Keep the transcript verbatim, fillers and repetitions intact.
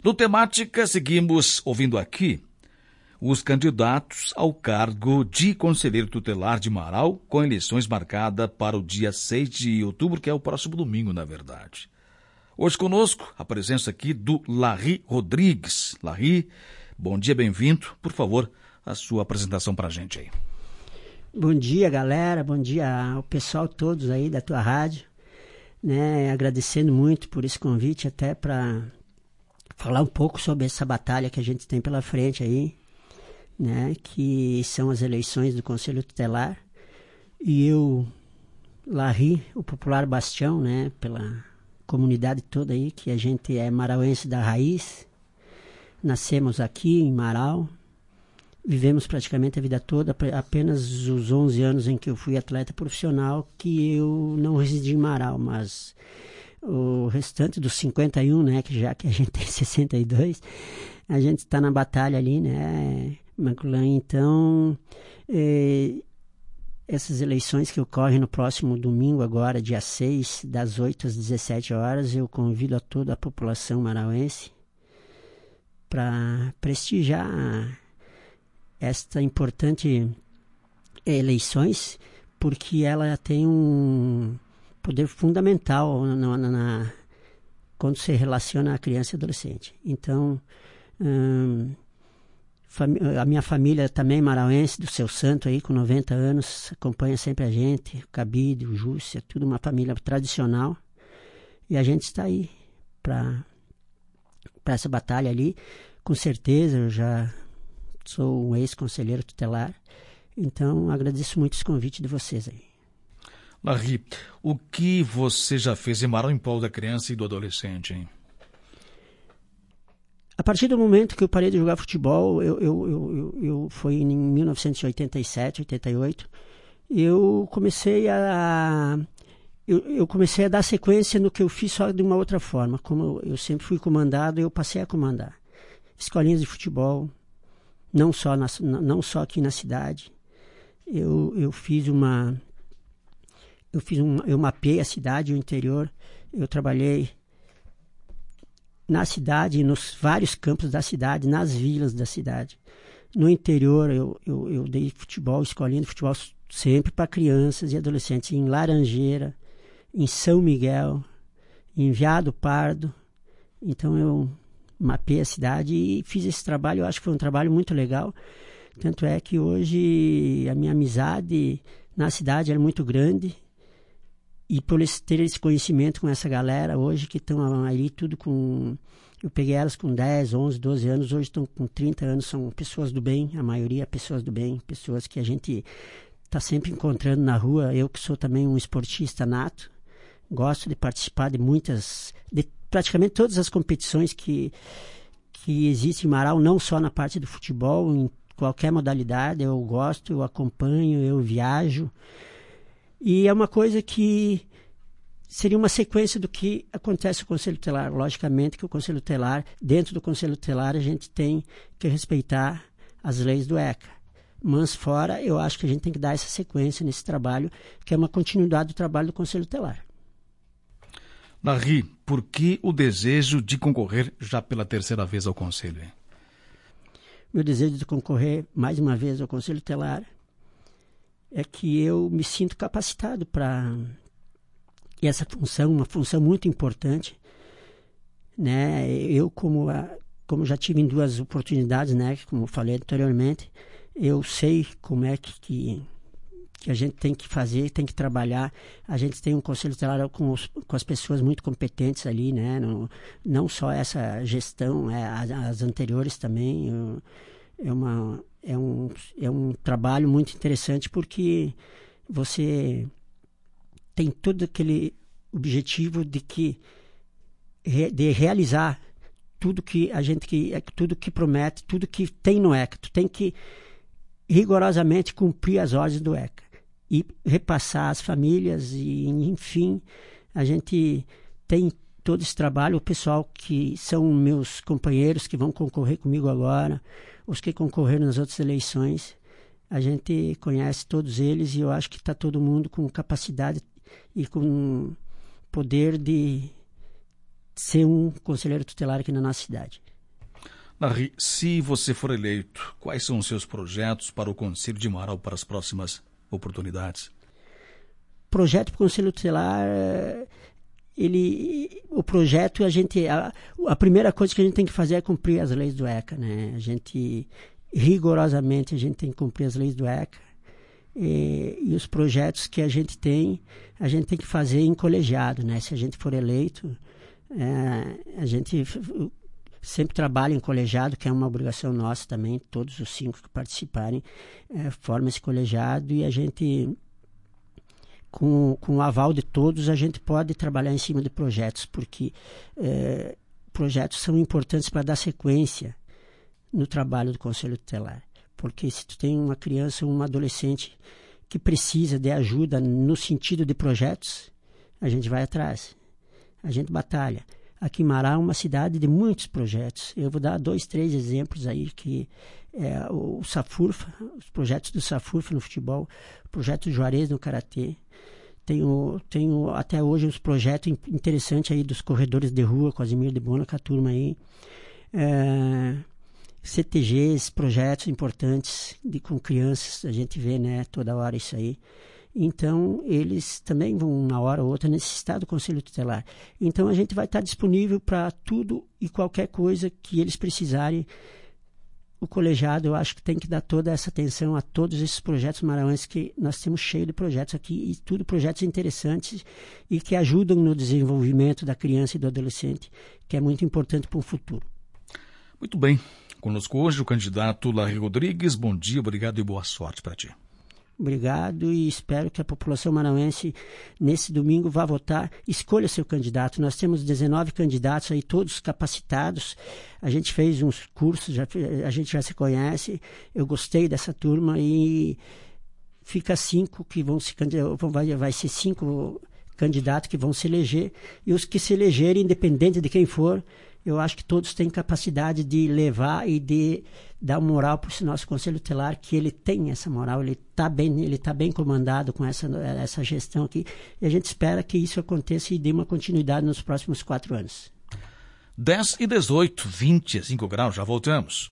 No Temática, seguimos ouvindo aqui os candidatos ao cargo de conselheiro tutelar de Marau, com eleições marcadas para o dia seis de outubro, que é o próximo domingo, na verdade. Hoje conosco, a presença aqui do Larry Rodrigues. Larry, bom dia, bem-vindo. Por favor, a sua apresentação para a gente aí. Bom dia, galera. Bom dia ao pessoal todos aí da tua rádio. Né? Agradecendo muito por esse convite, até para falar um pouco sobre essa batalha que a gente tem pela frente aí, né? Que são as eleições do Conselho Tutelar. E eu, Larry, o popular bastião, né? Pela comunidade toda aí, que a gente é marauense da raiz. Nascemos aqui em Marau. Vivemos praticamente a vida toda, apenas os onze anos em que eu fui atleta profissional que eu não residi em Marau, mas o restante dos cinquenta e um, né, que já que a gente tem sessenta e dois, a gente está na batalha ali, né, Manculan. Então, eh, essas eleições que ocorrem no próximo domingo agora, dia seis, das oito às dezessete horas, eu convido a toda a população marauense para prestigiar esta importante eleições, porque ela tem um poder fundamental na, na, na, quando se relaciona a criança e adolescente. Então, hum, a minha família também marauense, do Seu Santo aí, com noventa anos, acompanha sempre a gente, o Cabide, o Júcia, tudo uma família tradicional, e a gente está aí para para essa batalha ali. Com certeza, eu já sou um ex-conselheiro tutelar, então agradeço muito esse convite de vocês aí. Larry, o que você já fez em Marau em prol da criança e do adolescente, hein? A partir do momento que eu parei de jogar futebol, eu, eu, eu, eu, eu foi em mil novecentos e oitenta e sete, oitenta e oito, eu comecei a eu, eu comecei a dar sequência no que eu fiz, só de uma outra forma. Como eu, eu sempre fui comandado, eu passei a comandar escolinhas de futebol. Não só, na, não só aqui na cidade. Eu, eu fiz uma... Eu, fiz um, eu mapeei a cidade, o interior. Eu trabalhei na cidade, nos vários campos da cidade, nas vilas da cidade. No interior, eu, eu, eu dei futebol, escolinha de futebol, sempre para crianças e adolescentes. Em Laranjeira, em São Miguel, em Veado Pardo. Então, eu mapeei a cidade e fiz esse trabalho. Eu acho que foi um trabalho muito legal. Tanto é que hoje a minha amizade na cidade é muito grande. E por ter esse conhecimento com essa galera hoje que estão ali tudo com... Eu peguei elas com dez, onze, doze anos, hoje estão com trinta anos, são pessoas do bem, a maioria pessoas do bem, pessoas que a gente está sempre encontrando na rua. Eu que sou também um esportista nato, gosto de participar de muitas... De praticamente todas as competições que, que existem em Marau, não só na parte do futebol, em qualquer modalidade, eu gosto, eu acompanho, eu viajo. E é uma coisa que seria uma sequência do que acontece no Conselho Tutelar. Logicamente que o Conselho Tutelar, dentro do Conselho Tutelar, a gente tem que respeitar as leis do ECA. Mas fora, eu acho que a gente tem que dar essa sequência nesse trabalho, que é uma continuidade do trabalho do Conselho Tutelar. Larry, por que o desejo de concorrer já pela terceira vez ao Conselho? Hein? Meu desejo de concorrer mais uma vez ao Conselho Tutelar é que eu me sinto capacitado para essa função, uma função muito importante. Né? Eu, como, a, como já tive em duas oportunidades, né? Como eu falei anteriormente, eu sei como é que... que que a gente tem que fazer, tem que trabalhar. A gente tem um conselho tutelar com, os, com as pessoas muito competentes ali, né? No, não só essa gestão, é, as, as anteriores também. Eu, é, uma, é, um, é um trabalho muito interessante porque você tem todo aquele objetivo de que de realizar tudo que a gente que tudo que promete, tudo que tem no ECA. Tu tem que rigorosamente cumprir as ordens do ECA e repassar às famílias e, enfim, a gente tem todo esse trabalho. O pessoal que são meus companheiros que vão concorrer comigo agora, os que concorreram nas outras eleições, a gente conhece todos eles e eu acho que está todo mundo com capacidade e com poder de ser um conselheiro tutelar aqui na nossa cidade. Larry, se você for eleito, quais são os seus projetos para o Conselho de Marau para as próximas oportunidades? Projeto para o Conselho Tutelar, ele, o projeto, a gente, a, a primeira coisa que a gente tem que fazer é cumprir as leis do ECA, né? A gente, rigorosamente, a gente tem que cumprir as leis do ECA. E, e os projetos que a gente tem, a gente tem que fazer em colegiado, né? Se a gente for eleito, é, a gente sempre trabalha em colegiado, que é uma obrigação nossa também, todos os cinco que participarem é, formam esse colegiado e a gente, com, com o aval de todos, a gente pode trabalhar em cima de projetos, porque é, projetos são importantes para dar sequência no trabalho do Conselho Tutelar. Porque se tu tem uma criança ou um adolescente que precisa de ajuda no sentido de projetos, a gente vai atrás, a gente batalha. Aqui em Marau é uma cidade de muitos projetos. Eu vou dar dois, três exemplos aí, que é o Safurfa, os projetos do Safurfa no futebol, o projeto do Juarez no Karatê. Tenho, tenho até hoje uns projetos interessantes aí dos corredores de rua, com Casimiro de Bona, com a turma aí. É, C T Gs, projetos importantes de, com crianças, a gente vê, né, toda hora isso aí. Então, eles também vão, uma hora ou outra, necessitar do Conselho Tutelar. Então, a gente vai estar disponível para tudo e qualquer coisa que eles precisarem. O colegiado, eu acho que tem que dar toda essa atenção a todos esses projetos marauenses, que nós temos cheio de projetos aqui, e tudo projetos interessantes e que ajudam no desenvolvimento da criança e do adolescente, que é muito importante para o futuro. Muito bem. Conosco hoje o candidato Larry Rodrigues. Bom dia, obrigado e boa sorte para ti. Obrigado e espero que a população marauense, nesse domingo, vá votar, escolha seu candidato. Nós temos dezenove candidatos aí, todos capacitados. A gente fez uns cursos, já, a gente já se conhece. Eu gostei dessa turma e fica cinco que vão se candidatar, vai, vai ser cinco candidatos que vão se eleger. E os que se elegerem, independente de quem for, eu acho que todos têm capacidade de levar e de dar moral para o nosso Conselho Tutelar, que ele tem essa moral, ele está bem, ele tá bem comandado com essa, essa gestão aqui, e a gente espera que isso aconteça e dê uma continuidade nos próximos quatro anos. dez e dezoito, vinte e cinco graus, já voltamos.